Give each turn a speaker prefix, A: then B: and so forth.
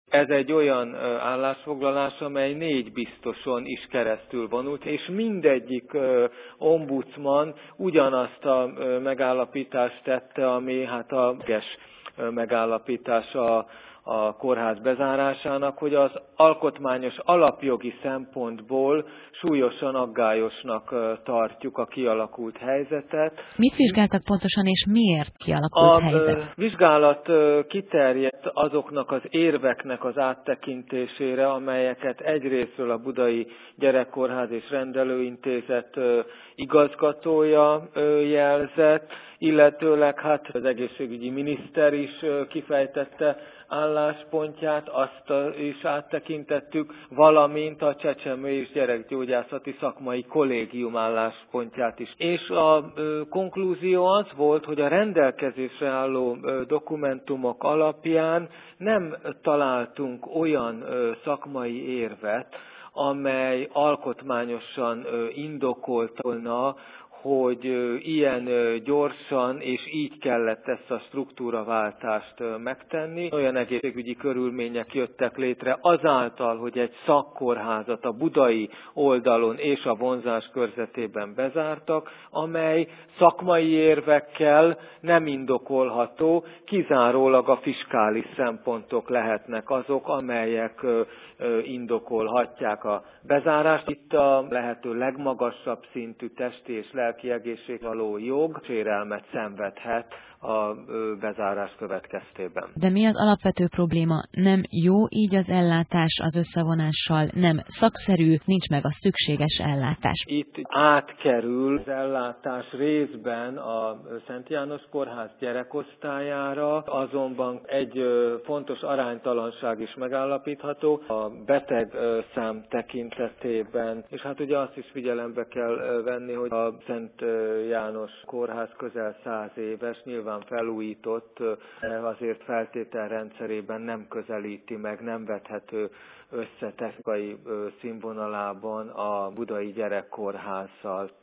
A: Ez egy olyan állásfoglalás, amely 4 biztoson is keresztül vonult, és mindegyik ombudsman ugyanazt a megállapítást tette, ami hát a megállapítás a kórház bezárásának, hogy az alkotmányos alapjogi szempontból súlyosan aggályosnak tartjuk a kialakult helyzetet.
B: Mit vizsgáltak pontosan, és miért kialakult helyzet?
A: A vizsgálat kiterjedt azoknak az érveknek az áttekintésére, amelyeket egyrészről a Budai Gyerekkórház és Rendelőintézet igazgatója jelzett, illetőleg hát az egészségügyi miniszter is kifejtette álláspontját, azt is áttekintettük, valamint a Csecsemő és Gyerekgyógyászati Szakmai Kollégium álláspontját is. És a konklúzió az volt, hogy a rendelkezésre álló dokumentumok alapján nem találtunk olyan szakmai érvet, amely alkotmányosan indokolt volna, hogy ilyen gyorsan és így kellett ezt a struktúraváltást megtenni. Olyan egészségügyi körülmények jöttek létre azáltal, hogy egy szakkórházat a budai oldalon és a vonzás körzetében bezártak, amely szakmai érvekkel nem indokolható, kizárólag a fiskális szempontok lehetnek azok, amelyek indokolhatják a bezárást. Itt a lehető legmagasabb szintű testi és lelki egészség való jog sérelmet szenvedhet a bezárás következtében.
B: De mi az alapvető probléma? Nem jó így az ellátás az összevonással, nem szakszerű, nincs meg a szükséges ellátás.
A: Itt átkerül az ellátás részben a Szent János Kórház gyerekosztályára, azonban egy fontos aránytalanság is megállapítható a beteg szám tekintetében. És hát ugye azt is figyelembe kell venni, hogy a Szent János Kórház közel 100 éves, nyilván felújított, azért feltételrendszerében nem közelíti meg, nem vethető össze technikai színvonalában a Budai Gyerekkórházzal.